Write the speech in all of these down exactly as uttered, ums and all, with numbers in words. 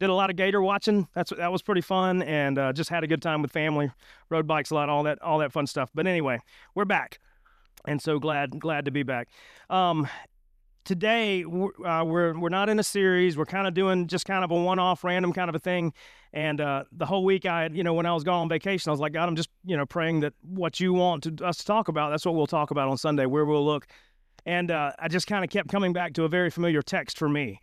did a lot of gator watching. That's that was pretty fun, and uh, just had a good time with family. Rode bikes a lot, all that all that fun stuff. But anyway, we're back, and so glad glad to be back. Um, today uh, we're we're not in a series. We're kind of doing just kind of a one-off, random kind of a thing. And uh, the whole week, I had, you know, when I was gone on vacation, I was like, God, I'm just, you know, praying that what you want to, us to talk about, that's what we'll talk about on Sunday, where we'll look. And uh, I just kind of kept coming back to a very familiar text for me.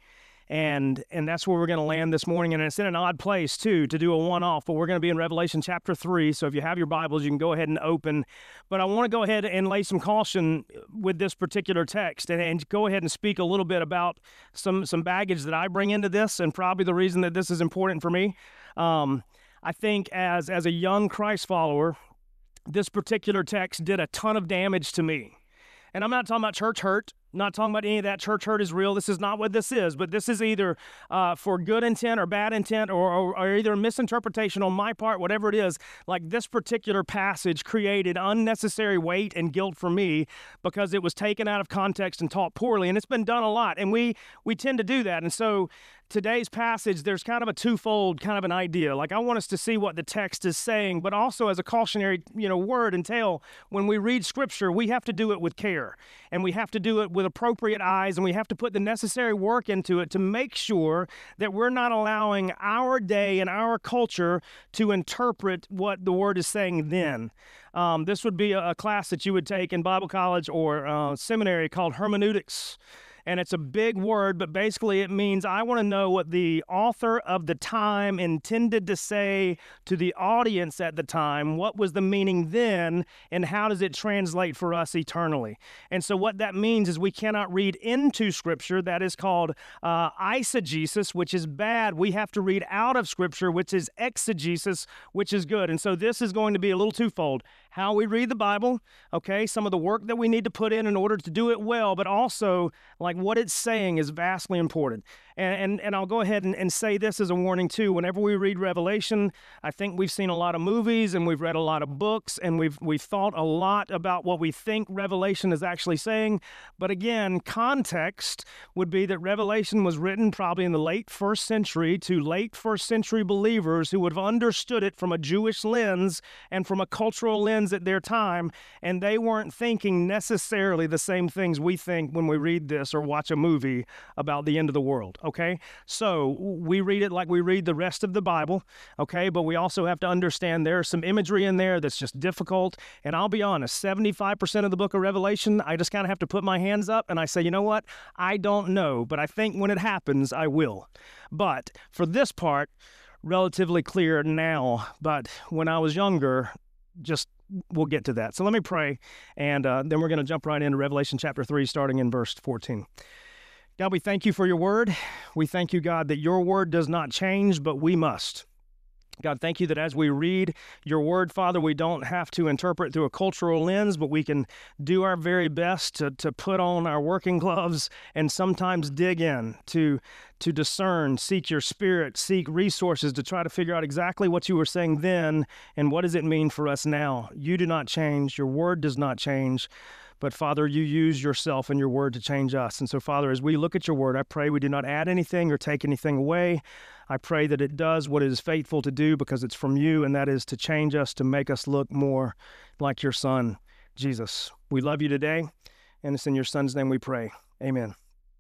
And and that's where we're going to land this morning. And it's in an odd place, too, to do a one-off. But we're going to be in Revelation chapter three. So if you have your Bibles, you can go ahead and open. But I want to go ahead and lay some caution with this particular text and, and go ahead and speak a little bit about some, some baggage that I bring into this, and probably the reason that this is important for me. Um, I think as as a young Christ follower, this particular text did a ton of damage to me. And I'm not talking about church hurt. I'm not talking about any of that. Church hurt is real. This is not what this is. But this is either uh, for good intent or bad intent, or, or, or either a misinterpretation on my part, whatever it is. Like, this particular passage created unnecessary weight and guilt for me because it was taken out of context and taught poorly. And it's been done a lot. And we we tend to do that. And so today's passage, there's kind of a twofold kind of an idea. Like, I want us to see what the text is saying, but also as a cautionary, you know, word and tale, when we read Scripture, we have to do it with care, and we have to do it with appropriate eyes, and we have to put the necessary work into it to make sure that we're not allowing our day and our culture to interpret what the Word is saying then. Um, this would be a, a class that you would take in Bible college or uh, seminary called hermeneutics. And it's a big word, but basically it means I want to know what the author of the time intended to say to the audience at the time. What was the meaning then, and how does it translate for us eternally? And so what that means is we cannot read into Scripture. That is called uh, eisegesis, which is bad. We have to read out of Scripture, which is exegesis, which is good. And so this is going to be a little twofold. How we read the Bible, okay, some of the work that we need to put in in order to do it well, but also like what it's saying is vastly important. And and, and I'll go ahead and, and say this as a warning too. Whenever we read Revelation, I think we've seen a lot of movies and we've read a lot of books and we've we've thought a lot about what we think Revelation is actually saying. But again, context would be that Revelation was written probably in the late first century to late first century believers who would have understood it from a Jewish lens and from a cultural lens at their time, and they weren't thinking necessarily the same things we think when we read this or watch a movie about the end of the world, okay? So we read it like we read the rest of the Bible, okay? But we also have to understand there's some imagery in there that's just difficult, and I'll be honest, seventy-five percent of the book of Revelation, I just kind of have to put my hands up and I say, you know what? I don't know, but I think when it happens, I will. But for this part, relatively clear now, but when I was younger, just we'll get to that. So let me pray, and uh, then we're going to jump right into Revelation chapter three, starting in verse fourteen. God, we thank you for your word. We thank you, God, that your word does not change, but we must. God, thank you that as we read your word, Father, we don't have to interpret through a cultural lens, but we can do our very best to, to put on our working gloves and sometimes dig in, to, to discern, seek your spirit, seek resources to try to figure out exactly what you were saying then and what does it mean for us now. You do not change. Your word does not change. But, Father, you use yourself and your word to change us. And so, Father, as we look at your word, I pray we do not add anything or take anything away. I pray that it does what it is faithful to do because it's from you, and that is to change us, to make us look more like your Son, Jesus. We love you today, and it's in your Son's name we pray. Amen.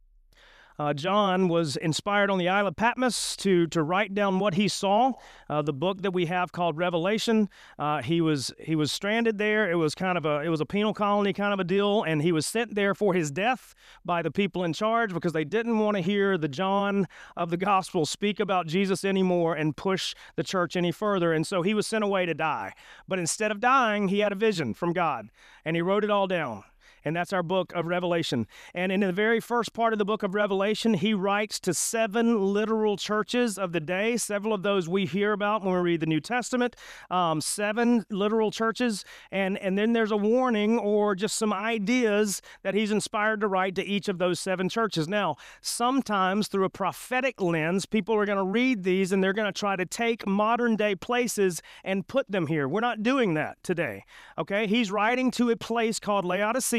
Uh, John was inspired on the Isle of Patmos to to write down what he saw. Uh, the book that we have called Revelation. Uh, he was he was stranded there. It was kind of a it was a penal colony kind of a deal, and he was sent there for his death by the people in charge because they didn't want to hear the John of the Gospel speak about Jesus anymore and push the church any further. And so he was sent away to die. But instead of dying, he had a vision from God, and he wrote it all down. And that's our book of Revelation. And in the very first part of the book of Revelation, he writes to seven literal churches of the day. Several of those we hear about when we read the New Testament. Um, seven literal churches. And, and then there's a warning or just some ideas that he's inspired to write to each of those seven churches. Now, sometimes through a prophetic lens, people are going to read these and they're going to try to take modern day places and put them here. We're not doing that today. Okay? He's writing to a place called Laodicea,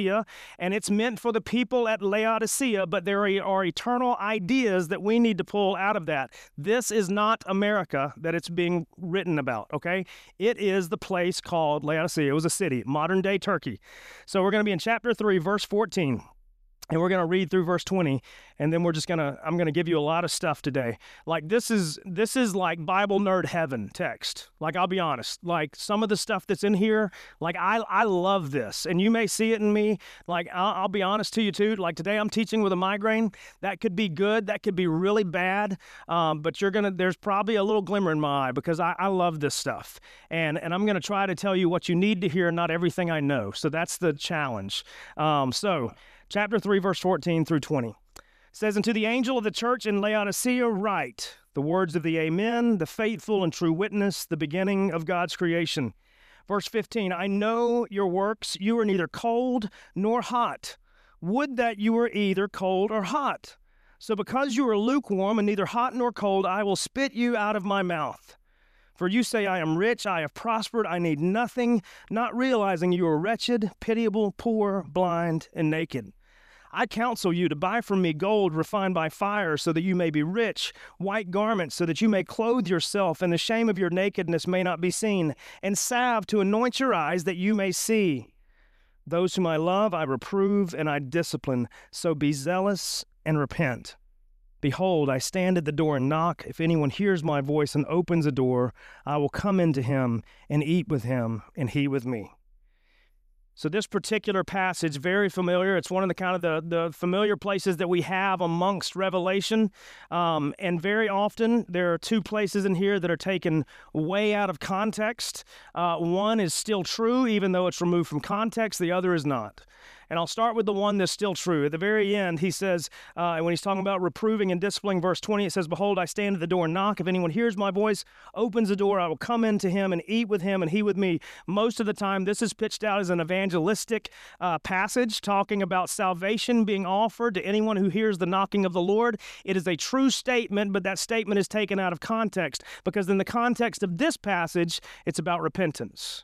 Laodicea, and it's meant for the people at Laodicea, but there are eternal ideas that we need to pull out of that. This is not America that it's being written about, okay? It is the place called Laodicea. It was a city, modern-day Turkey. So we're going to be in chapter three, verse fourteen. And we're going to read through verse twenty, and then we're just going to, I'm going to give you a lot of stuff today. Like this is, this is like Bible nerd heaven text. Like, I'll be honest, like some of the stuff that's in here, like I, I love this. And you may see it in me. Like, I'll, I'll be honest to you too. Like today I'm teaching with a migraine. That could be good. That could be really bad. Um, but you're going to, there's probably a little glimmer in my eye because I, I love this stuff. And, and I'm going to try to tell you what you need to hear, not everything I know. So that's the challenge. Um, so Chapter three, verse fourteen through twenty. It says, "And to the angel of the church in Laodicea write the words of the Amen, the faithful and true witness, the beginning of God's creation." Verse fifteen, "I know your works. You are neither cold nor hot. Would that you were either cold or hot. So because you are lukewarm and neither hot nor cold, I will spit you out of my mouth. For you say, I am rich, I have prospered, I need nothing, not realizing you are wretched, pitiable, poor, blind, and naked. I counsel you to buy from me gold refined by fire so that you may be rich, white garments so that you may clothe yourself and the shame of your nakedness may not be seen, and salve to anoint your eyes that you may see. Those whom I love I reprove and I discipline, so be zealous and repent. Behold, I stand at the door and knock. If anyone hears my voice and opens the door, I will come into him and eat with him and he with me." So this particular passage, very familiar. It's one of the kind of the, the familiar places that we have amongst Revelation. Um, and very often there are two places in here that are taken way out of context. Uh, one is still true, even though it's removed from context. The other is not. And I'll start with the one that's still true. At the very end, he says, uh, when he's talking about reproving and disciplining, verse twenty, it says, "Behold, I stand at the door and knock. If anyone hears my voice, opens the door, I will come into him and eat with him and he with me." Most of the time, this is pitched out as an evangelistic uh, passage talking about salvation being offered to anyone who hears the knocking of the Lord. It is a true statement, but that statement is taken out of context because in the context of this passage, it's about repentance.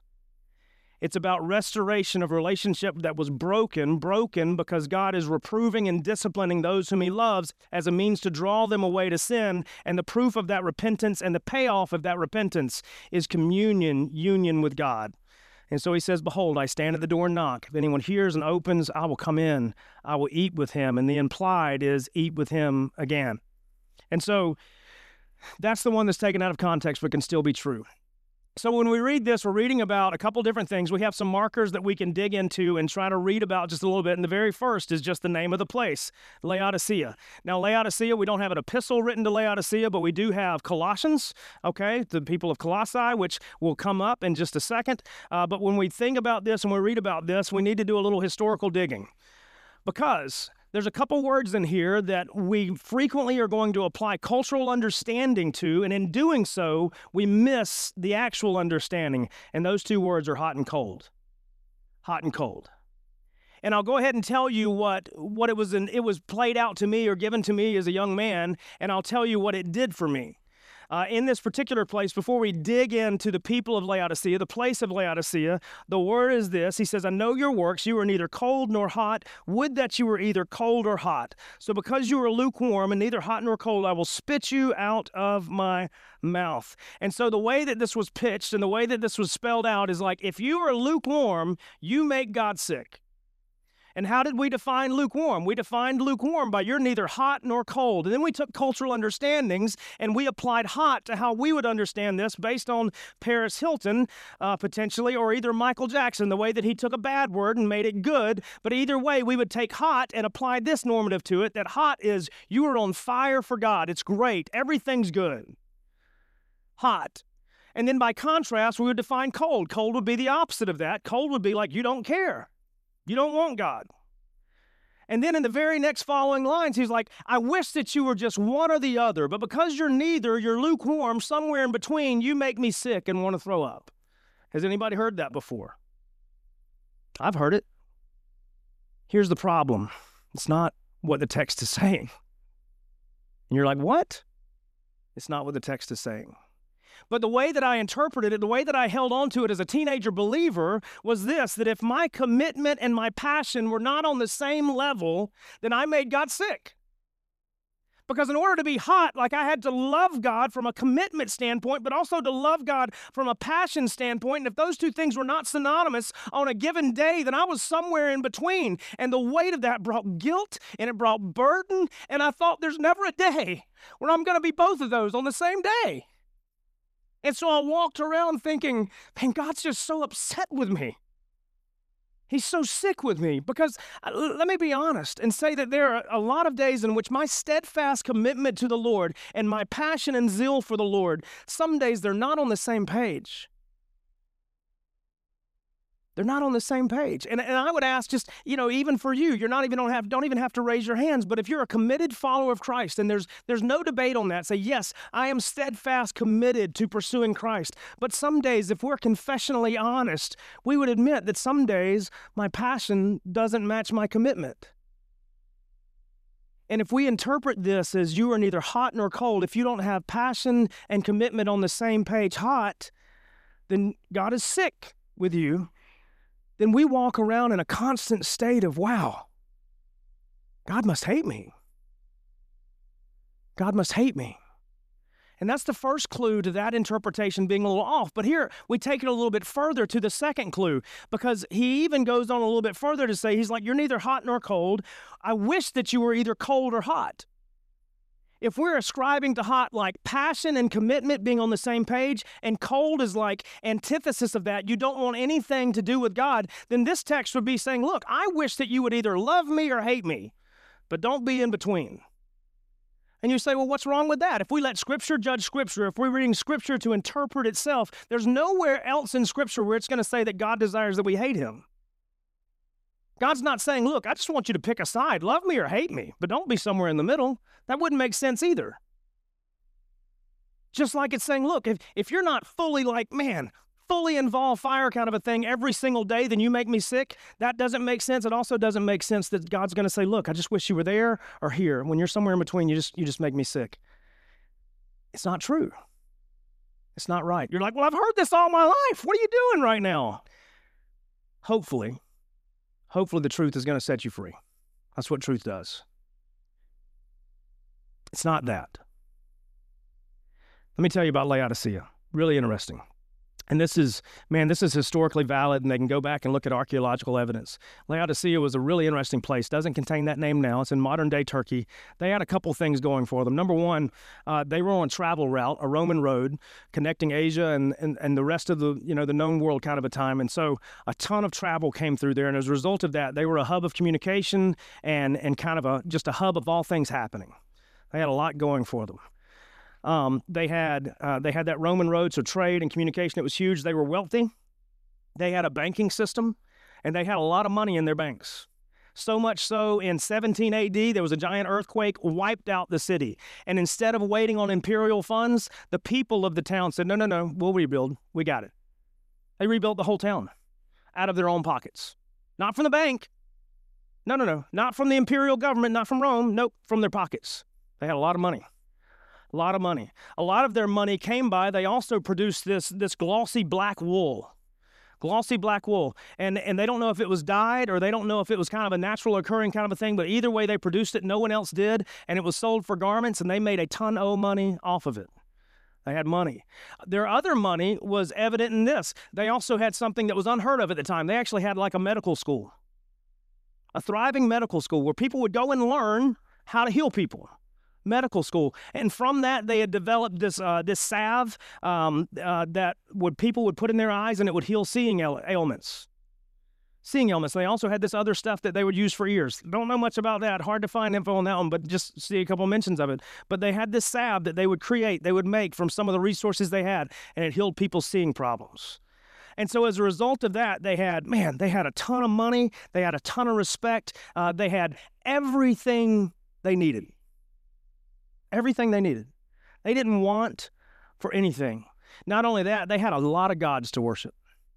It's about restoration of relationship that was broken, broken because God is reproving and disciplining those whom he loves as a means to draw them away to sin. And the proof of that repentance and the payoff of that repentance is communion, union with God. And so he says, "Behold, I stand at the door and knock. If anyone hears and opens, I will come in. I will eat with him." And the implied is eat with him again. And so that's the one that's taken out of context but can still be true. So when we read this, we're reading about a couple different things. We have some markers that we can dig into and try to read about just a little bit. And the very first is just the name of the place, Laodicea. Now, Laodicea, we don't have an epistle written to Laodicea, but we do have Colossians, okay, the people of Colossae, which will come up in just a second. Uh, but when we think about this and we read about this, we need to do a little historical digging because there's a couple words in here that we frequently are going to apply cultural understanding to, and in doing so, we miss the actual understanding. And those two words are hot and cold. Hot and cold. And I'll go ahead and tell you what, what it was in, it was played out to me or given to me as a young man, and I'll tell you what it did for me. Uh, in this particular place, before we dig into the people of Laodicea, the place of Laodicea, the word is this. He says, "I know your works. You are neither cold nor hot. Would that you were either cold or hot. So because you are lukewarm and neither hot nor cold, I will spit you out of my mouth." And so the way that this was pitched and the way that this was spelled out is like, if you are lukewarm, you make God sick. And how did we define lukewarm? We defined lukewarm by you're neither hot nor cold. And then we took cultural understandings and we applied hot to how we would understand this based on Paris Hilton, uh, potentially, or either Michael Jackson, the way that he took a bad word and made it good. But either way, we would take hot and apply this normative to it, that hot is you are on fire for God. It's great. Everything's good. Hot. And then by contrast, we would define cold. Cold would be the opposite of that. Cold would be like you don't care. You don't want God. And then in the very next following lines, he's like, I wish that you were just one or the other, but because you're neither, you're lukewarm, somewhere in between, you make me sick and want to throw up. Has anybody heard that before? I've heard it. Here's the problem. It's not what the text is saying. And you're like, what? It's not what the text is saying. But the way that I interpreted it, the way that I held on to it as a teenager believer was this, that if my commitment and my passion were not on the same level, then I made God sick. Because in order to be hot, like I had to love God from a commitment standpoint, but also to love God from a passion standpoint. And if those two things were not synonymous on a given day, then I was somewhere in between. And the weight of that brought guilt and it brought burden. And I thought there's never a day where I'm going to be both of those on the same day. And so I walked around thinking, man, God's just so upset with me. He's so sick with me because, uh, let me be honest and say that there are a lot of days in which my steadfast commitment to the Lord and my passion and zeal for the Lord, some days they're not on the same page. They're not on the same page. And, and I would ask just, you know, even for you, you're not even don't have, don't even have to raise your hands, but if you're a committed follower of Christ, and there's there's no debate on that, say, yes, I am steadfast committed to pursuing Christ. But some days, if we're confessionally honest, we would admit that some days my passion doesn't match my commitment. And if we interpret this as you are neither hot nor cold, if you don't have passion and commitment on the same page, hot, then God is sick with you. Then we walk around in a constant state of, wow, God must hate me. God must hate me. And that's the first clue to that interpretation being a little off. But here we take it a little bit further to the second clue, because he even goes on a little bit further to say, he's like, you're neither hot nor cold. I wish that you were either cold or hot. If we're ascribing to hot like passion and commitment being on the same page, and cold is like antithesis of that, you don't want anything to do with God, then this text would be saying, look, I wish that you would either love me or hate me, but don't be in between. And you say, well, what's wrong with that? If we let Scripture judge Scripture, if we're reading Scripture to interpret itself, there's nowhere else in Scripture where it's going to say that God desires that we hate him. God's not saying, look, I just want you to pick a side, love me or hate me, but don't be somewhere in the middle. That wouldn't make sense either. Just like it's saying, look, if, if you're not fully like, man, fully involved fire kind of a thing every single day, then you make me sick. That doesn't make sense. It also doesn't make sense that God's going to say, look, I just wish you were there or here. When you're somewhere in between, you just, you just make me sick. It's not true. It's not right. You're like, well, I've heard this all my life. What are you doing right now? Hopefully, hopefully the truth is going to set you free. That's what truth does. It's not that. Let me tell you about Laodicea. Really interesting. And this is, man, this is historically valid, and they can go back and look at archaeological evidence. Laodicea was a really interesting place. Doesn't contain that name now. It's in modern-day Turkey. They had a couple things going for them. Number one, uh, they were on a travel route, a Roman road, connecting Asia and, and, and the rest of the, you know, the known world kind of a time. And so a ton of travel came through there, and as a result of that, they were a hub of communication and, and kind of a just a hub of all things happening. They had a lot going for them. Um, they had uh, they had that Roman road, so trade and communication, it was huge. They were wealthy. They had a banking system, and they had a lot of money in their banks. So much so, in seventeen A D, there was a giant earthquake, wiped out the city. And instead of waiting on imperial funds, the people of the town said, no, no, no, we'll rebuild. We got it. They rebuilt the whole town out of their own pockets. Not from the bank. No, no, no. Not from the imperial government, not from Rome. Nope, from their pockets. They had a lot of money. A lot of money. A lot of their money came by, they also produced this, this glossy black wool. Glossy black wool. And, and they don't know if it was dyed or they don't know if it was kind of a natural occurring kind of a thing, but either way they produced it, no one else did, and it was sold for garments, and they made a ton of money off of it. They had money. Their other money was evident in this. They also had something that was unheard of at the time. They actually had like a medical school. A thriving medical school where people would go and learn how to heal people. Medical school, and from that they had developed this uh, this salve um, uh, that would people would put in their eyes, and it would heal seeing ail- ailments. Seeing ailments. They also had this other stuff that they would use for ears. Don't know much about that. Hard to find info on that one, but just see a couple mentions of it. But they had this salve that they would create, they would make from some of the resources they had, and it healed people's seeing problems. And so as a result of that, they had, man, they had a ton of money. They had a ton of respect. Uh, they had everything they needed. Everything they needed. They didn't want for anything. Not only that, they had a lot of gods to worship.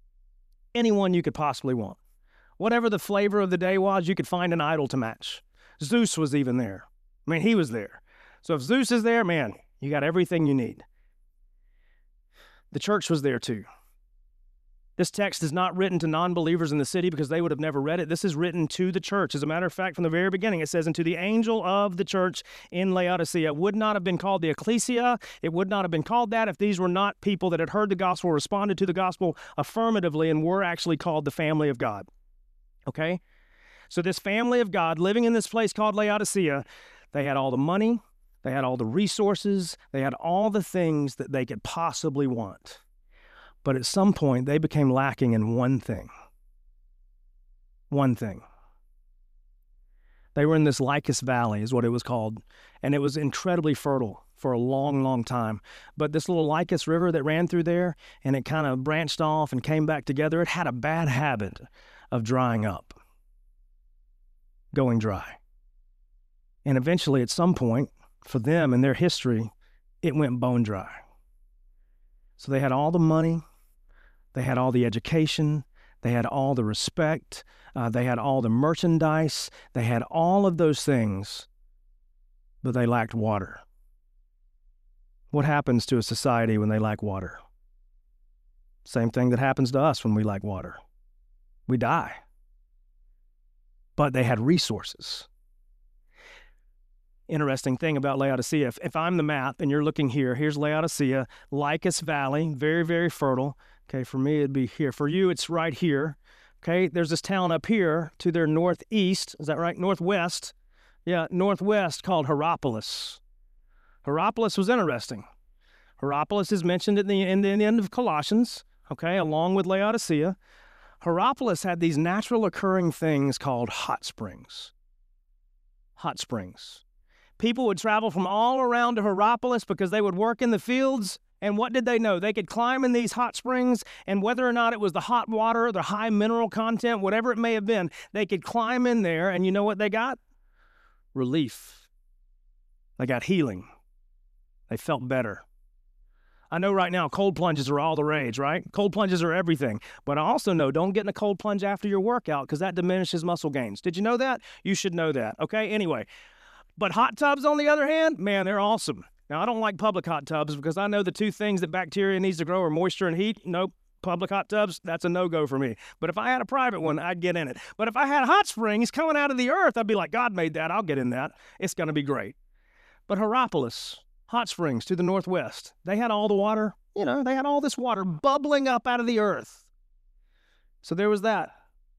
Anyone you could possibly want. Whatever the flavor of the day was, you could find an idol to match. Zeus was even there. I mean, he was there. So if Zeus is there, man, you got everything you need. The church was there too. This text is not written to non-believers in the city because they would have never read it. This is written to the church. As a matter of fact, from the very beginning, it says, "And to the angel of the church in Laodicea." It would not have been called the ecclesia. It would not have been called that if these were not people that had heard the gospel, responded to the gospel affirmatively, and were actually called the family of God. Okay? So this family of God living in this place called Laodicea, they had all the money, they had all the resources, they had all the things that they could possibly want. But at some point, they became lacking in one thing. One thing. They were in this Lycus Valley, is what it was called, and it was incredibly fertile for a long, long time. But this little Lycus River that ran through there, and it kind of branched off and came back together, it had a bad habit of drying up, going dry. And eventually, at some point, for them in their history, it went bone dry. So they had all the money, they had all the education, they had all the respect, uh, they had all the merchandise, they had all of those things, but they lacked water. What happens to a society when they lack water? Same thing that happens to us when we lack water. We die. But they had resources. Interesting thing about Laodicea, if, if I'm the map and you're looking here, here's Laodicea, Lycus Valley, very, very fertile. Okay, for me it'd be here. For you, it's right here. Okay, there's this town up here to their northeast, is that right? Northwest. Yeah, northwest called Hierapolis. Hierapolis was interesting. Hierapolis is mentioned in the, in the, in the end of Colossians, okay, along with Laodicea. Hierapolis had these natural occurring things called hot springs. Hot springs. People would travel from all around to Hierapolis because they would work in the fields. And what did they know? They could climb in these hot springs, and whether or not it was the hot water, the high mineral content, whatever it may have been, they could climb in there, and you know what they got? Relief. They got healing. They felt better. I know right now cold plunges are all the rage, right? Cold plunges are everything. But I also know don't get in a cold plunge after your workout because that diminishes muscle gains. Did you know that? You should know that, okay? Anyway. But hot tubs, on the other hand, man, they're awesome. Now, I don't like public hot tubs because I know the two things that bacteria needs to grow are moisture and heat. Nope, public hot tubs, that's a no-go for me. But if I had a private one, I'd get in it. But if I had hot springs coming out of the earth, I'd be like, God made that, I'll get in that. It's going to be great. But Hierapolis, hot springs to the northwest, they had all the water, you know, they had all this water bubbling up out of the earth. So there was that.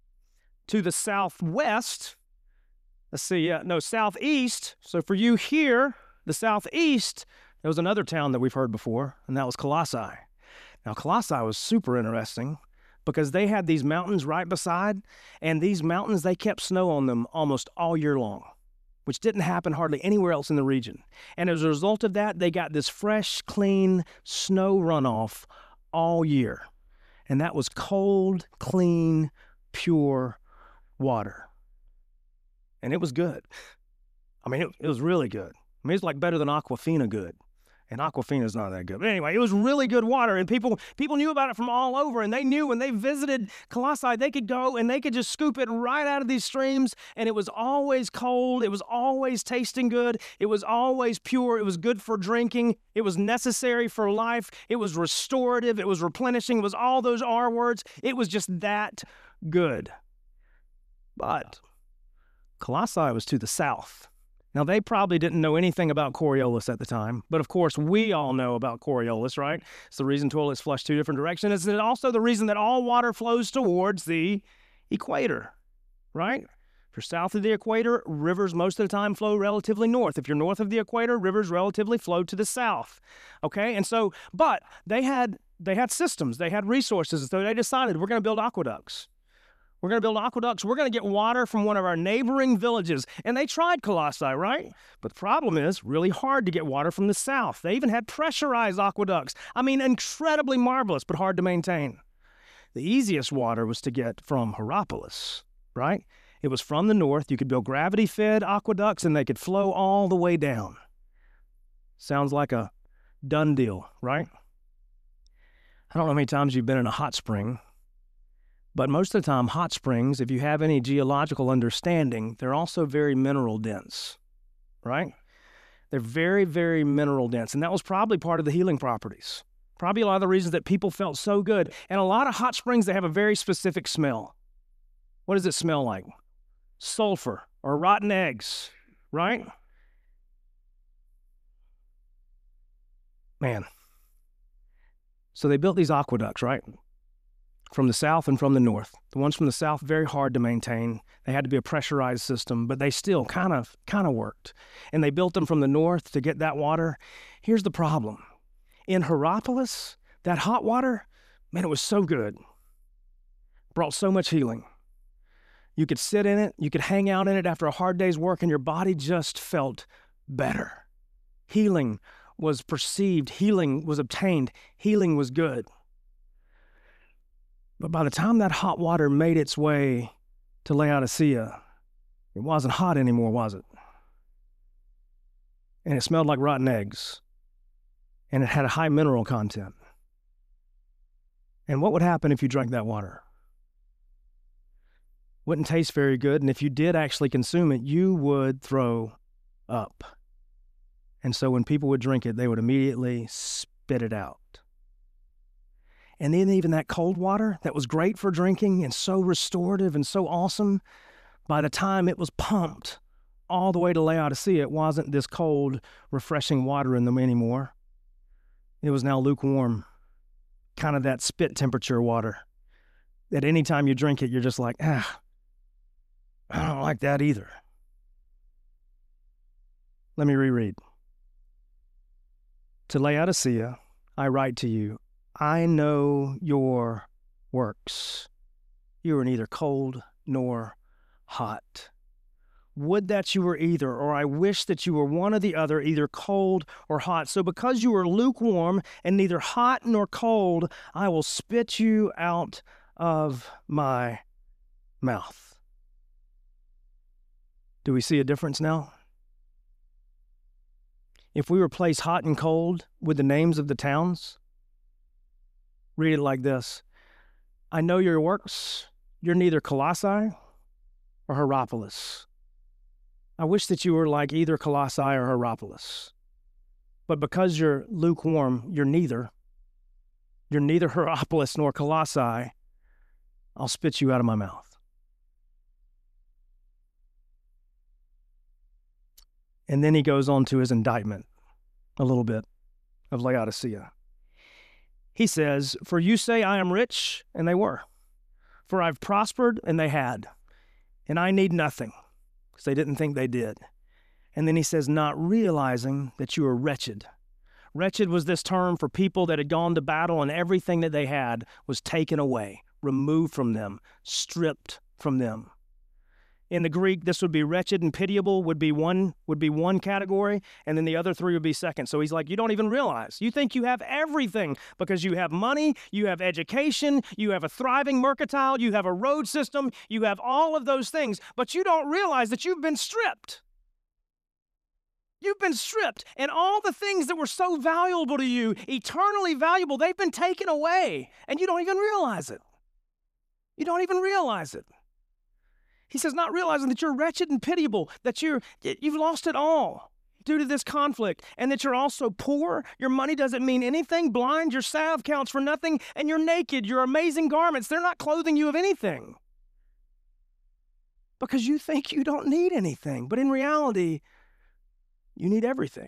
To the southwest, let's see, uh, no, southeast, so for you here, the southeast, there was another town that we've heard before, and that was Colossae. Now, Colossae was super interesting because they had these mountains right beside, and these mountains, they kept snow on them almost all year long, which didn't happen hardly anywhere else in the region. And as a result of that, they got this fresh, clean snow runoff all year. And that was cold, clean, pure water. And it was good. I mean, it, it was really good. I mean, it's like better than Aquafina good. And Aquafina's not that good. But anyway, it was really good water, and people people knew about it from all over, and they knew when they visited Colossae, they could go and they could just scoop it right out of these streams, and it was always cold. It was always tasting good. It was always pure. It was good for drinking. It was necessary for life. It was restorative. It was replenishing. It was all those R words. It was just that good. But Colossae was to the south. Now, they probably didn't know anything about Coriolis at the time, but of course, we all know about Coriolis, right? It's the reason toilets flush two different directions. It's also the reason that all water flows towards the equator, right? If you're south of the equator, rivers most of the time flow relatively north. If you're north of the equator, rivers relatively flow to the south, okay? And so, but they had, they had systems, they had resources, so they decided we're going to build aqueducts. We're going to build aqueducts. We're going to get water from one of our neighboring villages. And they tried Colossae, right? But the problem is really hard to get water from the south. They even had pressurized aqueducts. I mean, incredibly marvelous, but hard to maintain. The easiest water was to get from Hierapolis, right? It was from the north. You could build gravity-fed aqueducts, and they could flow all the way down. Sounds like a done deal, right? I don't know how many times you've been in a hot spring, but most of the time, hot springs, if you have any geological understanding, they're also very mineral dense, right? They're very, very mineral dense, and that was probably part of the healing properties. Probably a lot of the reasons that people felt so good. And a lot of hot springs, they have a very specific smell. What does it smell like? Sulfur or rotten eggs, right? Man. So they built these aqueducts, right? From the south and from the north. The ones from the south, very hard to maintain. They had to be a pressurized system, but they still kind of kind of worked. And they built them from the north to get that water. Here's the problem. In Hierapolis, that hot water, man, it was so good. Brought so much healing. You could sit in it, you could hang out in it after a hard day's work, and your body just felt better. Healing was perceived, healing was obtained, healing was good. But by the time that hot water made its way to Laodicea, it wasn't hot anymore, was it? And it smelled like rotten eggs. And it had a high mineral content. And what would happen if you drank that water? Wouldn't taste very good, and if you did actually consume it, you would throw up. And so when people would drink it, they would immediately spit it out. And then even that cold water that was great for drinking and so restorative and so awesome, by the time it was pumped all the way to Laodicea, it wasn't this cold, refreshing water in them anymore. It was now lukewarm, kind of that spit temperature water, that anytime you drink it, you're just like, ah, I don't like that either. Let me reread. To Laodicea, I write to you, I know your works. You are neither cold nor hot. Would that you were either, or I wish that you were one or the other, either cold or hot. So because you are lukewarm and neither hot nor cold, I will spit you out of my mouth. Do we see a difference now? If we replace hot and cold with the names of the towns, read it like this. I know your works. You're neither Colossae or Hierapolis. I wish that you were like either Colossae or Hierapolis. But because you're lukewarm, you're neither. You're neither Hierapolis nor Colossae. I'll spit you out of my mouth. And then he goes on to his indictment a little bit of Laodicea. He says, for you say I am rich, and they were. For I've prospered, and they had. And I need nothing, because they didn't think they did. And then he says, not realizing that you are wretched. Wretched was this term for people that had gone to battle, and everything that they had was taken away, removed from them, stripped from them. In the Greek, this would be wretched and pitiable would be one would be one category, and then the other three would be second. So he's like, you don't even realize. You think you have everything because you have money, you have education, you have a thriving mercantile, you have a road system, you have all of those things, but you don't realize that you've been stripped. You've been stripped, and all the things that were so valuable to you, eternally valuable, they've been taken away, and you don't even realize it. You don't even realize it. He says, not realizing that you're wretched and pitiable, that you're, you've lost it all due to this conflict, and that you're also poor, your money doesn't mean anything, blind, your salve counts for nothing, and you're naked, your amazing garments, they're not clothing you of anything. Because you think you don't need anything, but in reality, you need everything.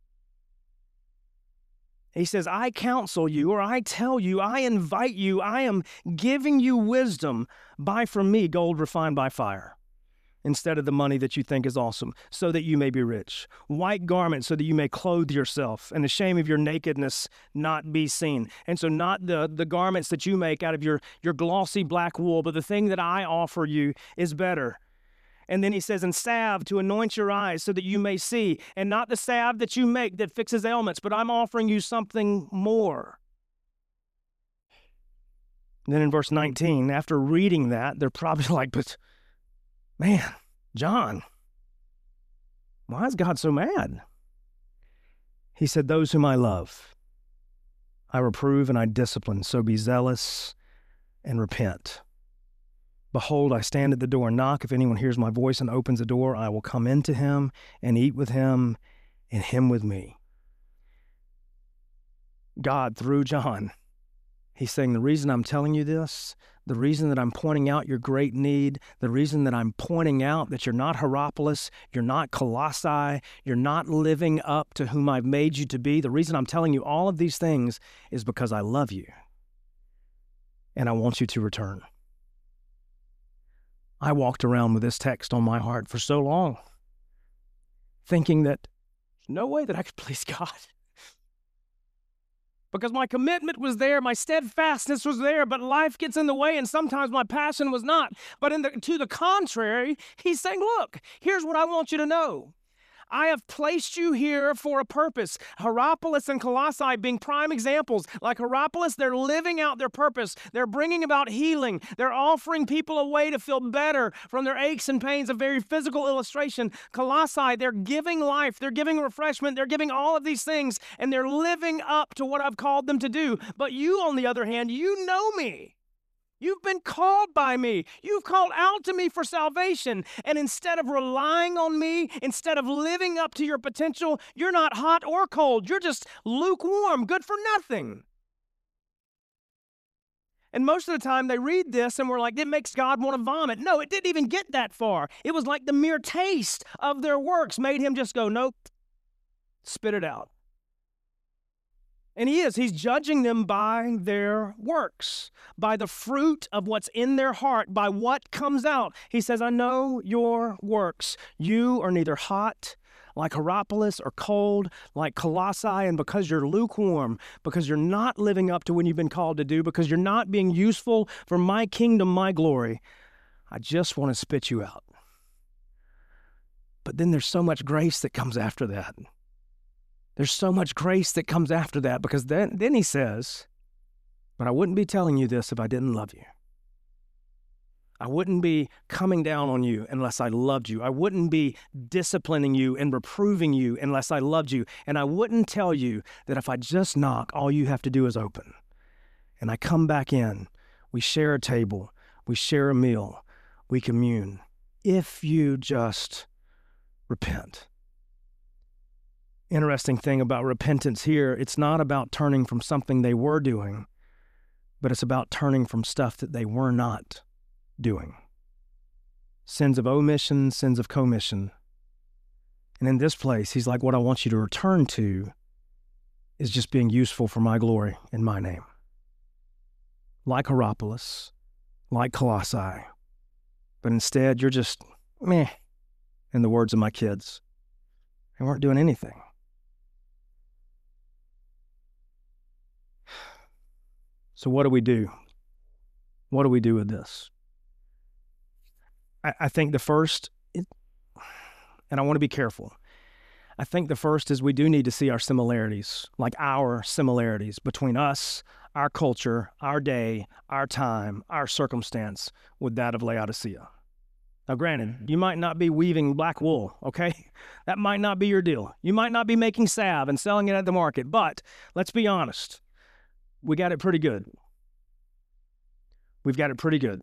He says, I counsel you, or I tell you, I invite you, I am giving you wisdom. Buy from me gold refined by fire, instead of the money that you think is awesome, so that you may be rich. White garments, so that you may clothe yourself, and the shame of your nakedness not be seen. And so not the, the garments that you make out of your, your glossy black wool, but the thing that I offer you is better. And then he says, and salve to anoint your eyes so that you may see, and not the salve that you make that fixes ailments, but I'm offering you something more. And then in verse nineteen, after reading that, they're probably like, but man, John, why is God so mad? He said, those whom I love, I reprove and I discipline, so be zealous and repent. Behold, I stand at the door and knock. If anyone hears my voice and opens the door, I will come into him and eat with him and him with me. God, through John, he's saying, the reason I'm telling you this, the reason that I'm pointing out your great need, the reason that I'm pointing out that you're not Hierapolis, you're not Colossae, you're not living up to whom I've made you to be, the reason I'm telling you all of these things is because I love you and I want you to return. I walked around with this text on my heart for so long, thinking that there's no way that I could please God. Because my commitment was there, my steadfastness was there, but life gets in the way, and sometimes my passion was not. But in the, to the contrary, he's saying, look, here's what I want you to know. I have placed you here for a purpose. Hierapolis and Colossae being prime examples. Like Hierapolis, they're living out their purpose. They're bringing about healing. They're offering people a way to feel better from their aches and pains, a very physical illustration. Colossae, they're giving life. They're giving refreshment. They're giving all of these things, and they're living up to what I've called them to do. But you, on the other hand, you know me. You've been called by me. You've called out to me for salvation. And instead of relying on me, instead of living up to your potential, you're not hot or cold. You're just lukewarm, good for nothing. And most of the time they read this and we're like, it makes God want to vomit. No, it didn't even get that far. It was like the mere taste of their works made him just go, nope, spit it out. And he is. He's judging them by their works, by the fruit of what's in their heart, by what comes out. He says, I know your works. You are neither hot like Hierapolis or cold like Colossae, and because you're lukewarm, because you're not living up to what you've been called to do, because you're not being useful for my kingdom, my glory, I just want to spit you out. But then there's so much grace that comes after that. There's so much grace that comes after that, because then, then he says, but I wouldn't be telling you this if I didn't love you. I wouldn't be coming down on you unless I loved you. I wouldn't be disciplining you and reproving you unless I loved you. And I wouldn't tell you that if I just knock, all you have to do is open. And I come back in, we share a table, we share a meal, we commune. If you just repent. Interesting thing about repentance here, it's not about turning from something they were doing, but it's about turning from stuff that they were not doing. Sins of omission, sins of commission. And in this place, he's like, what I want you to return to is just being useful for my glory in my name. Like Hierapolis, like Colossae, but instead you're just meh, in the words of my kids. They weren't doing anything. So what do we do? What do we do with this? I, I think the first, it, and I want to be careful, I think the first is we do need to see our similarities, like our similarities between us, our culture, our day, our time, our circumstance with that of Laodicea. Now, granted, you might not be weaving black wool, okay? That might not be your deal. You might not be making salve and selling it at the market, but let's be honest. We got it pretty good. We've got it pretty good.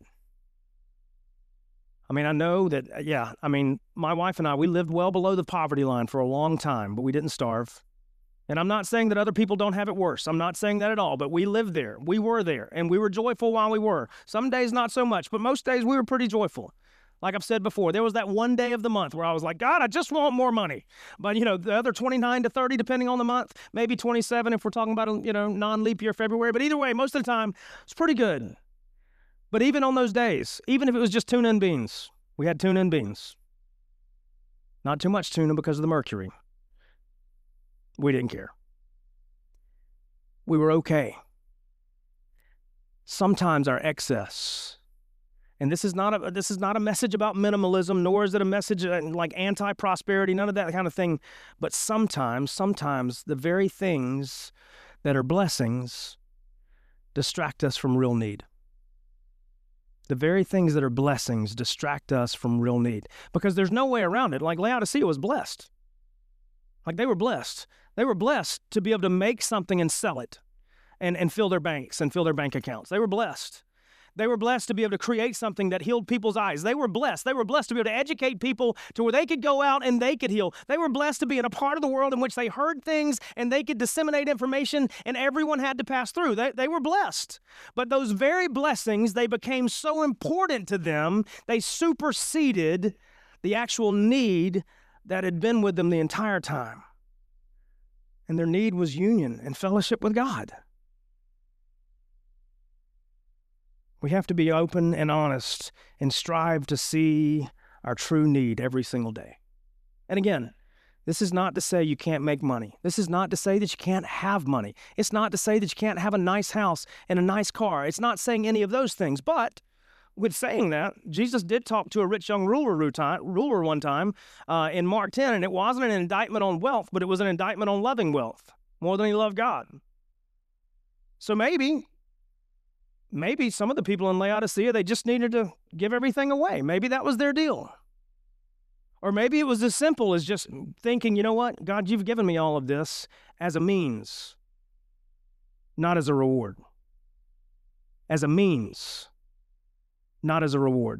I mean, I know that, yeah, I mean, my wife and I, we lived well below the poverty line for a long time, but we didn't starve. And I'm not saying that other people don't have it worse. I'm not saying that at all, but we lived there. We were there, and we were joyful while we were. Some days, not so much, but most days we were pretty joyful. Like I've said before, there was that one day of the month where I was like, God, I just want more money. But, you know, the other twenty-nine to thirty, depending on the month, maybe twenty-seven if we're talking about, a, you know, non-leap year February. But either way, most of the time, it's pretty good. But even on those days, even if it was just tuna and beans, we had tuna and beans. Not too much tuna because of the mercury. We didn't care. We were okay. Sometimes our excess, and this is not a this is not a message about minimalism, nor is it a message like anti-prosperity, none of that kind of thing. But sometimes, sometimes the very things that are blessings distract us from real need. The very things that are blessings distract us from real need, because there's no way around it. Like Laodicea was blessed. Like they were blessed. They were blessed to be able to make something and sell it and, and fill their banks and fill their bank accounts. They were blessed. They were blessed to be able to create something that healed people's eyes. They were blessed. They were blessed to be able to educate people to where they could go out and they could heal. They were blessed to be in a part of the world in which they heard things and they could disseminate information and everyone had to pass through. They, they were blessed. But those very blessings, they became so important to them, they superseded the actual need that had been with them the entire time. And their need was union and fellowship with God. We have to be open and honest and strive to see our true need every single day. And again, this is not to say you can't make money. This is not to say that you can't have money. It's not to say that you can't have a nice house and a nice car. It's not saying any of those things. But with saying that, Jesus did talk to a rich young ruler ruler one time uh, in Mark ten, and it wasn't an indictment on wealth, but it was an indictment on loving wealth more than he loved God. So maybe, maybe some of the people in Laodicea, they just needed to give everything away. Maybe that was their deal. Or maybe it was as simple as just thinking, you know what, God, you've given me all of this as a means, not as a reward. As a means, not as a reward.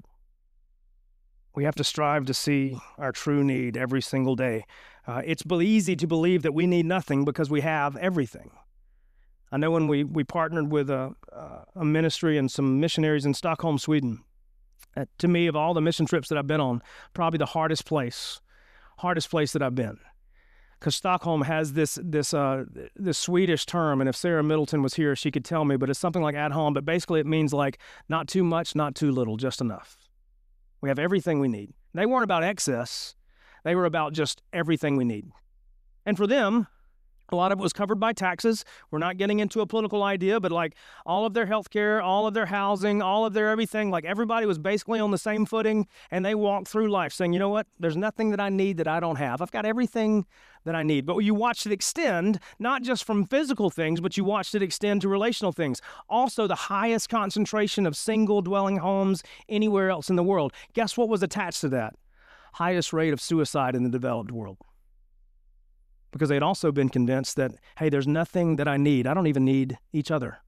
We have to strive to see our true need every single day. Uh, it's easy to believe that we need nothing because we have everything. I know when we, we partnered with a, a ministry and some missionaries in Stockholm, Sweden, uh, to me, of all the mission trips that I've been on, probably the hardest place, hardest place that I've been. Because Stockholm has this this uh, this Swedish term, and if Sarah Middleton was here, she could tell me, but it's something like at home, but basically it means like not too much, not too little, just enough. We have everything we need. They weren't about excess. They were about just everything we need. And for them, a lot of it was covered by taxes. We're not getting into a political idea, but like all of their health care, all of their housing, all of their everything, like everybody was basically on the same footing, and they walked through life saying, you know what, there's nothing that I need that I don't have. I've got everything that I need. But you watched it extend, not just from physical things, but you watched it extend to relational things. Also, the highest concentration of single dwelling homes anywhere else in the world. Guess what was attached to that? Highest rate of suicide in the developed world. Because they'd also been convinced that, hey, there's nothing that I need. I don't even need each other.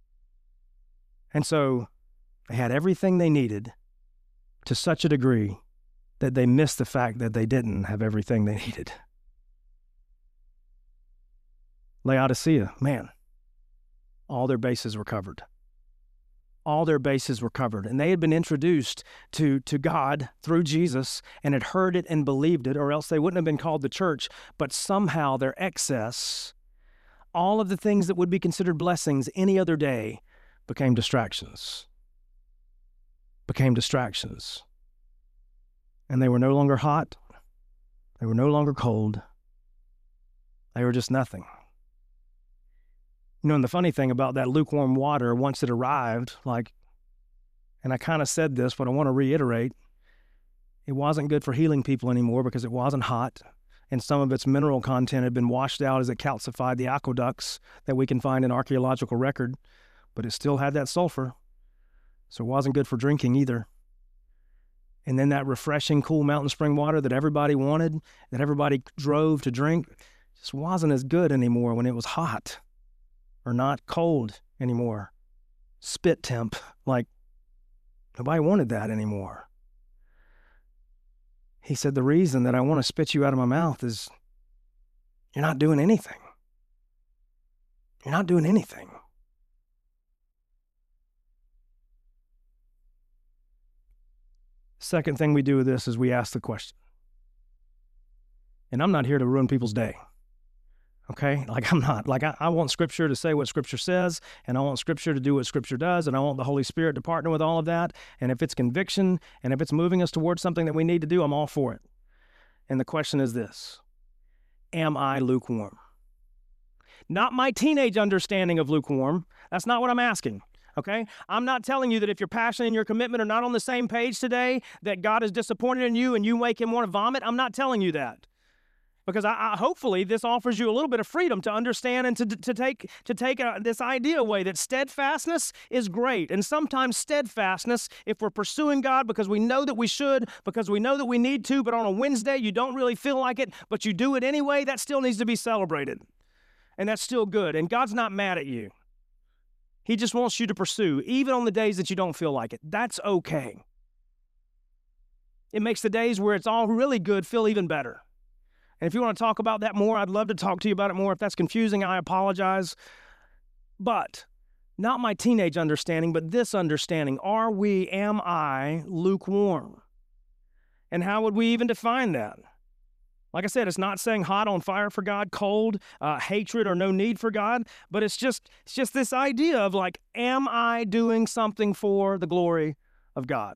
And so they had everything they needed to such a degree that they missed the fact that they didn't have everything they needed. Laodicea, man, all their bases were covered. All their bases were covered. And they had been introduced to, to God through Jesus and had heard it and believed it, or else they wouldn't have been called the church. But somehow their excess, all of the things that would be considered blessings any other day, became distractions. Became distractions. And they were no longer hot. They were no longer cold. They were just nothing. You know, and the funny thing about that lukewarm water, once it arrived, like, and I kind of said this, but I want to reiterate, it wasn't good for healing people anymore because it wasn't hot, and some of its mineral content had been washed out as it calcified the aqueducts that we can find in archaeological record, but it still had that sulfur, so it wasn't good for drinking either. And then that refreshing, cool mountain spring water that everybody wanted, that everybody drove to drink, just wasn't as good anymore when it was hot. Or not cold anymore. Spit temp, like nobody wanted that anymore. He said, the reason that I want to spit you out of my mouth is you're not doing anything. You're not doing anything. Second thing we do with this is we ask the question. And I'm not here to ruin people's day. Okay? Like I'm not. Like I, I want Scripture to say what Scripture says, and I want Scripture to do what Scripture does, and I want the Holy Spirit to partner with all of that. And if it's conviction, and if it's moving us towards something that we need to do, I'm all for it. And the question is this: am I lukewarm? Not my teenage understanding of lukewarm. That's not what I'm asking. Okay? I'm not telling you that if your passion and your commitment are not on the same page today, that God is disappointed in you and you make him want to vomit. I'm not telling you that. Because I, I, hopefully this offers you a little bit of freedom to understand and to, to take, to take uh, this idea away that steadfastness is great. And sometimes steadfastness, if we're pursuing God because we know that we should, because we know that we need to, but on a Wednesday you don't really feel like it, but you do it anyway, that still needs to be celebrated. And that's still good. And God's not mad at you. He just wants you to pursue, even on the days that you don't feel like it. That's okay. It makes the days where it's all really good feel even better. And if you want to talk about that more, I'd love to talk to you about it more. If that's confusing, I apologize. But not my teenage understanding, but this understanding. Are we, am I, lukewarm? And how would we even define that? Like I said, it's not saying hot on fire for God, cold, uh, hatred, or no need for God, but it's just it's just this idea of like, am I doing something for the glory of God?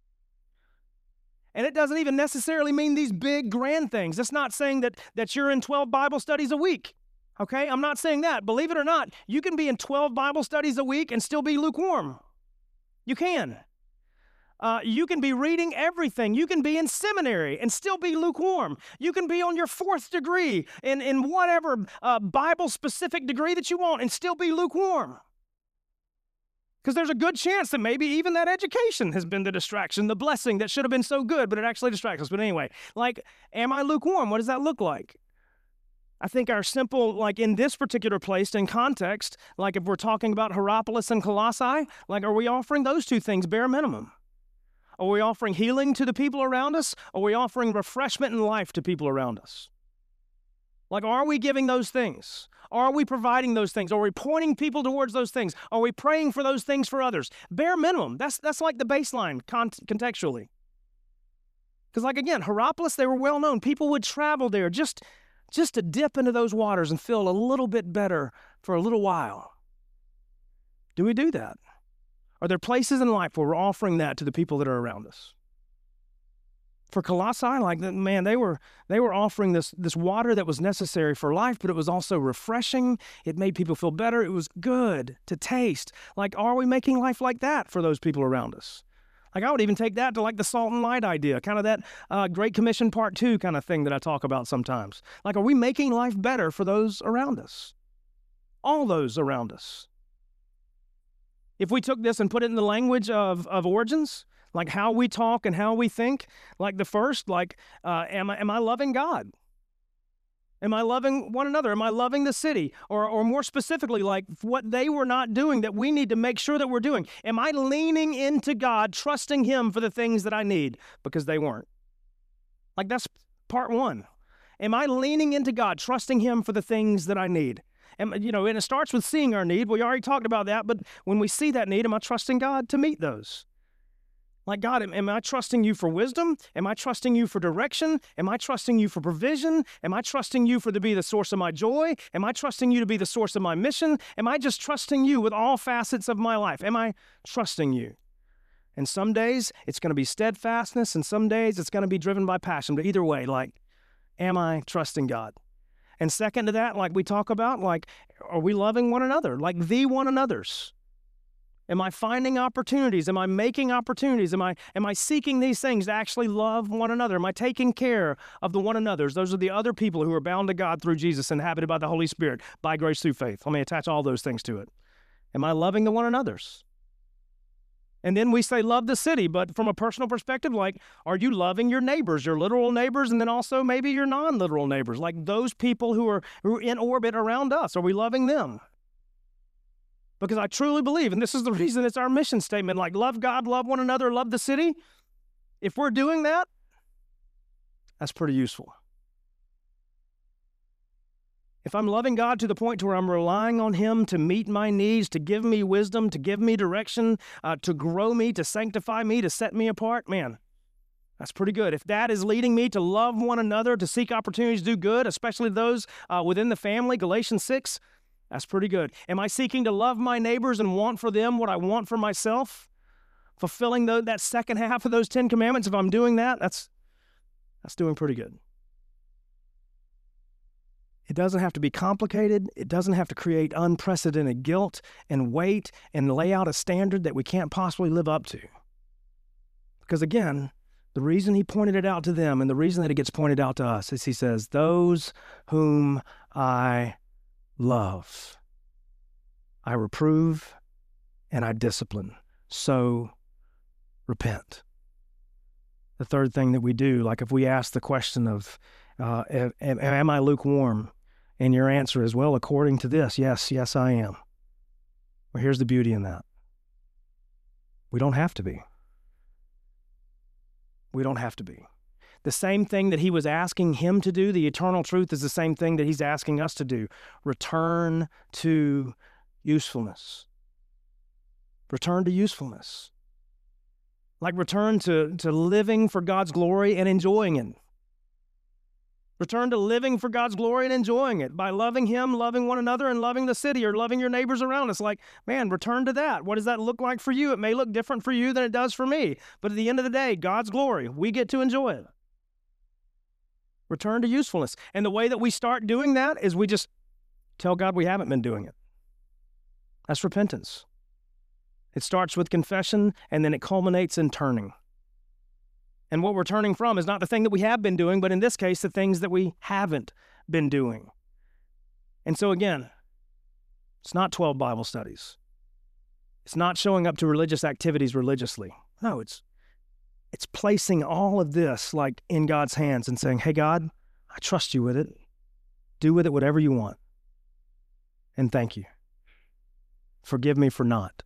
And it doesn't even necessarily mean these big, grand things. It's not saying that, that you're in twelve Bible studies a week, okay? I'm not saying that. Believe it or not, you can be in twelve Bible studies a week and still be lukewarm. You can. Uh, you can be reading everything. You can be in seminary and still be lukewarm. You can be on your fourth degree in, in whatever uh, Bible-specific degree that you want and still be lukewarm. Because there's a good chance that maybe even that education has been the distraction, the blessing that should have been so good, but it actually distracts us. But anyway, like, am I lukewarm? What does that look like? I think our simple, like in this particular place, in context, like if we're talking about Hierapolis and Colossae, like are we offering those two things bare minimum? Are we offering healing to the people around us? Are we offering refreshment in life to people around us? Like, are we giving those things? Are we providing those things? Are we pointing people towards those things? Are we praying for those things for others? Bare minimum. That's that's like the baseline con- contextually. Because like again, Hierapolis, they were well known. People would travel there just, just to dip into those waters and feel a little bit better for a little while. Do we do that? Are there places in life where we're offering that to the people that are around us? For Colossae, like, man, they were they were offering this, this water that was necessary for life, but it was also refreshing. It made people feel better. It was good to taste. Like, are we making life like that for those people around us? Like, I would even take that to like the salt and light idea, kind of that uh, Great Commission Part Two kind of thing that I talk about sometimes. Like, are we making life better for those around us? All those around us. If we took this and put it in the language of, of origins, like how we talk and how we think, like the first, like, uh, am I, am I loving God? Am I loving one another? Am I loving the city? Or, or more specifically, like what they were not doing that we need to make sure that we're doing. Am I leaning into God, trusting Him for the things that I need because they weren't? Like that's part one. Am I leaning into God, trusting Him for the things that I need? And, you know, and it starts with seeing our need. We already talked about that, but when we see that need, am I trusting God to meet those? Like, God, am, am I trusting you for wisdom? Am I trusting you for direction? Am I trusting you for provision? Am I trusting you for to be the source of my joy? Am I trusting you to be the source of my mission? Am I just trusting you with all facets of my life? Am I trusting you? And some days it's going to be steadfastness, and some days it's going to be driven by passion. But either way, like, am I trusting God? And second to that, like we talk about, like, are we loving one another? Like the one another's? Am I finding opportunities? Am I making opportunities? Am I am I seeking these things to actually love one another? Am I taking care of the one another's? Those are the other people who are bound to God through Jesus, inhabited by the Holy Spirit, by grace through faith. Let me attach all those things to it. Am I loving the one another's? And then we say love the city, but from a personal perspective, like, are you loving your neighbors, your literal neighbors, and then also maybe your non-literal neighbors, like those people who are, who are in orbit around us? Are we loving them? Because I truly believe, and this is the reason it's our mission statement, like love God, love one another, love the city. If we're doing that, that's pretty useful. If I'm loving God to the point to where I'm relying on Him to meet my needs, to give me wisdom, to give me direction, uh, to grow me, to sanctify me, to set me apart, man, that's pretty good. If that is leading me to love one another, to seek opportunities to do good, especially those uh, within the family, Galatians six, that's pretty good. Am I seeking to love my neighbors and want for them what I want for myself? Fulfilling the, that second half of those Ten Commandments, if I'm doing that, that's that's doing pretty good. It doesn't have to be complicated. It doesn't have to create unprecedented guilt and weight and lay out a standard that we can't possibly live up to. Because again, the reason He pointed it out to them and the reason that it gets pointed out to us is He says, those whom I love, I reprove and I discipline. So repent. The third thing that we do, like if we ask the question of, uh, am, am I lukewarm? And your answer is, well, according to this, yes, yes, I am. Well, here's the beauty in that. We don't have to be. We don't have to be. The same thing that he was asking him to do, the eternal truth, is the same thing that he's asking us to do. Return to usefulness. Return to usefulness. Like return to, to living for God's glory and enjoying it. Return to living for God's glory and enjoying it by loving him, loving one another, and loving the city or loving your neighbors around us. Like, man, return to that. What does that look like for you? It may look different for you than it does for me. But at the end of the day, God's glory, we get to enjoy it. Return to usefulness. And the way that we start doing that is we just tell God we haven't been doing it. That's repentance. It starts with confession, and then it culminates in turning. And what we're turning from is not the thing that we have been doing, but in this case, the things that we haven't been doing. And so again, it's not twelve Bible studies. It's not showing up to religious activities religiously. No, it's it's placing all of this like in God's hands and saying, hey, God, I trust you with it. Do with it whatever you want. And thank you. Forgive me for not.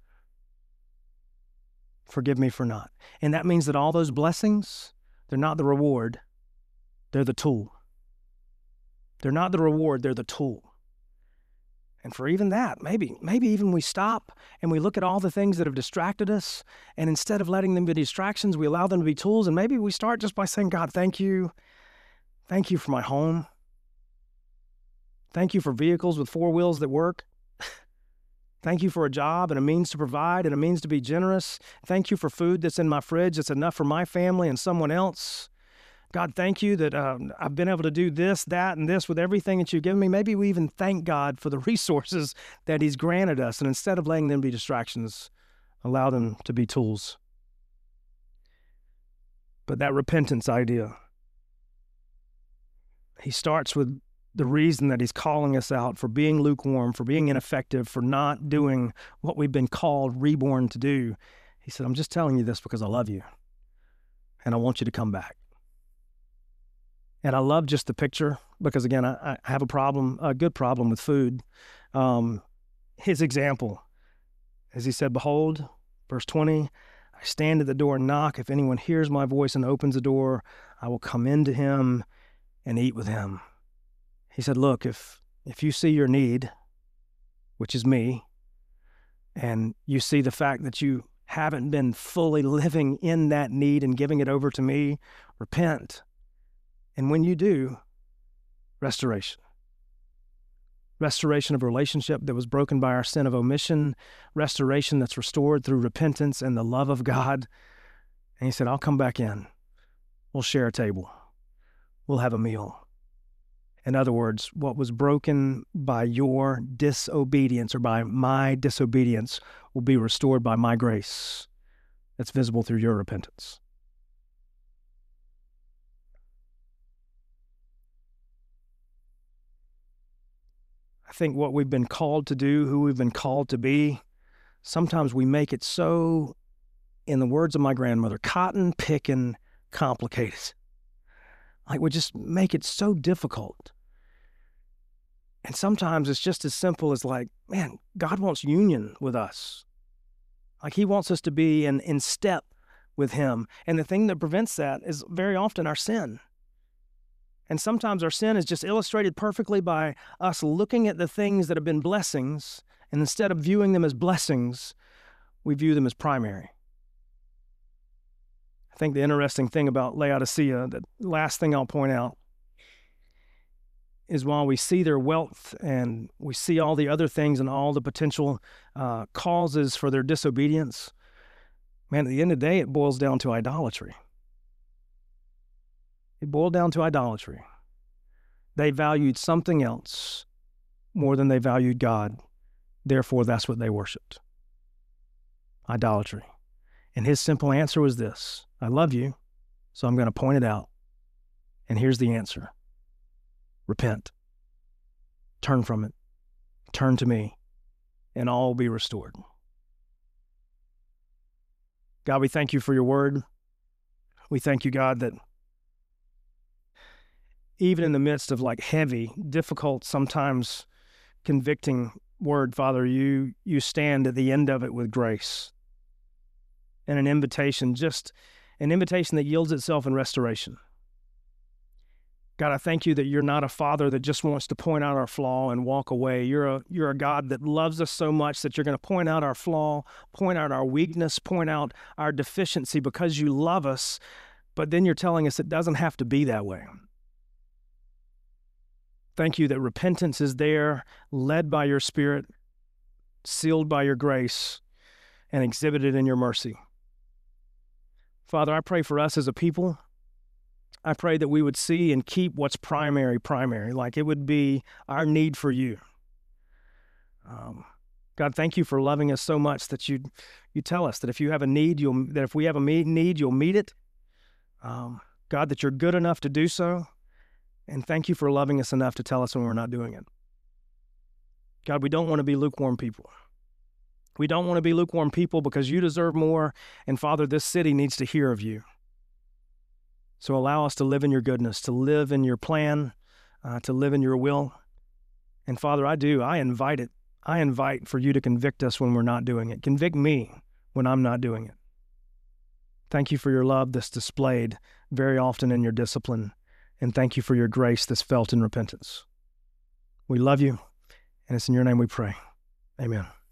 Forgive me for not. And that means that all those blessings, they're not the reward, they're the tool. They're not the reward, they're the tool. And for even that, maybe, maybe even we stop and we look at all the things that have distracted us, and instead of letting them be distractions, we allow them to be tools, and maybe we start just by saying, God, thank you. Thank you for my home. Thank you for vehicles with four wheels that work. Thank you for a job and a means to provide and a means to be generous. Thank you for food that's in my fridge that's enough for my family and someone else. God, thank you that um, I've been able to do this, that, and this with everything that you've given me. Maybe we even thank God for the resources that he's granted us, and instead of letting them be distractions, allow them to be tools. But that repentance idea, he starts with the reason that he's calling us out for being lukewarm, for being ineffective, for not doing what we've been called, reborn to do. He said, I'm just telling you this because I love you, and I want you to come back. And I love just the picture because, again, I, I have a problem, a good problem with food. Um, his example, as he said, behold, verse twenty, I stand at the door and knock. If anyone hears my voice and opens the door, I will come into him and eat with him. He said, look, if if you see your need, which is me, and you see the fact that you haven't been fully living in that need and giving it over to me, repent. And when you do, restoration. Restoration of a relationship that was broken by our sin of omission, restoration that's restored through repentance and the love of God. And he said, I'll come back in. We'll share a table. We'll have a meal. In other words, what was broken by your disobedience or by my disobedience will be restored by my grace that's visible through your repentance. I think what we've been called to do, who we've been called to be, sometimes we make it so, in the words of my grandmother, cotton-picking complicated. Like we just make it so difficult. And sometimes it's just as simple as like, man, God wants union with us. Like he wants us to be in, in step with him. And the thing that prevents that is very often our sin. And sometimes our sin is just illustrated perfectly by us looking at the things that have been blessings, and instead of viewing them as blessings, we view them as primary. I think the interesting thing about Laodicea, the last thing I'll point out, is while we see their wealth and we see all the other things and all the potential uh, causes for their disobedience, man, at the end of the day, it boils down to idolatry. It boiled down to idolatry. They valued something else more than they valued God. Therefore, that's what they worshiped. Idolatry. And his simple answer was this: I love you, so I'm going to point it out. And here's the answer. Repent. Turn from it. Turn to me, and all will be restored. God, we thank you for your word. We thank you, God, that even in the midst of like heavy, difficult, sometimes convicting word, Father, you you stand at the end of it with grace and an invitation, just an invitation that yields itself in restoration. God, I thank you that you're not a father that just wants to point out our flaw and walk away. You're a you're a God that loves us so much that you're going to point out our flaw, point out our weakness, point out our deficiency because you love us, but then you're telling us it doesn't have to be that way. Thank you that repentance is there, led by your Spirit, sealed by your grace, and exhibited in your mercy. Father, I pray for us as a people. I pray that we would see and keep what's primary, primary, like it would be our need for you. Um, God, thank you for loving us so much that you you tell us that if you have a need, you'll that if we have a need, you'll meet it. Um, God, that you're good enough to do so. And thank you for loving us enough to tell us when we're not doing it. God, we don't want to be lukewarm people. We don't want to be lukewarm people because you deserve more. And Father, this city needs to hear of you. So allow us to live in your goodness, to live in your plan, uh, to live in your will. And Father, I do. I invite it. I invite for you to convict us when we're not doing it. Convict me when I'm not doing it. Thank you for your love that's displayed very often in your discipline. And thank you for your grace that's felt in repentance. We love you, and it's in your name we pray. Amen.